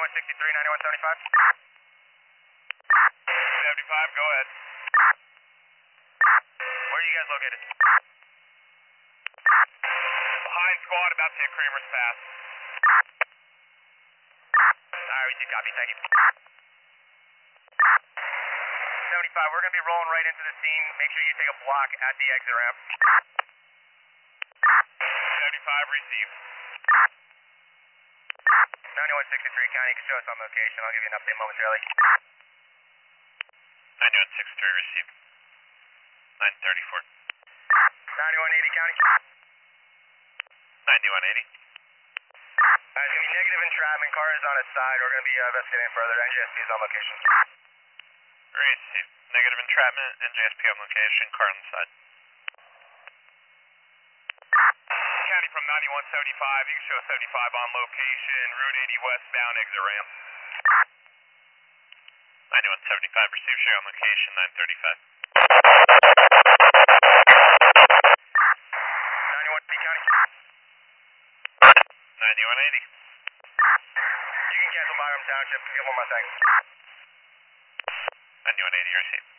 9163, 9175. 75, go ahead. Where are you guys located? Behind squad, about to hit Kramer's Pass. Alright, we do copy, thank you. 75, we're going to be rolling right into the scene. Make sure you take a block at the exit ramp. 75, receive. 9163, County, you can show us on location. I'll give you an update momentarily. 9163, receive. 934. 9180, County. 9180. It's going to be negative entrapment. Car is on its side. We're going to be investigating further. NJSP is on location. Receive. Negative entrapment, NJSP on location, car on the side. County from 9175, you can show 75 on location, Route 80 westbound, exit ramp. 9175, receive, show on location, 935. 9180, County. 9180. You can cancel Byram Township. Give one more thing. 9180, receive.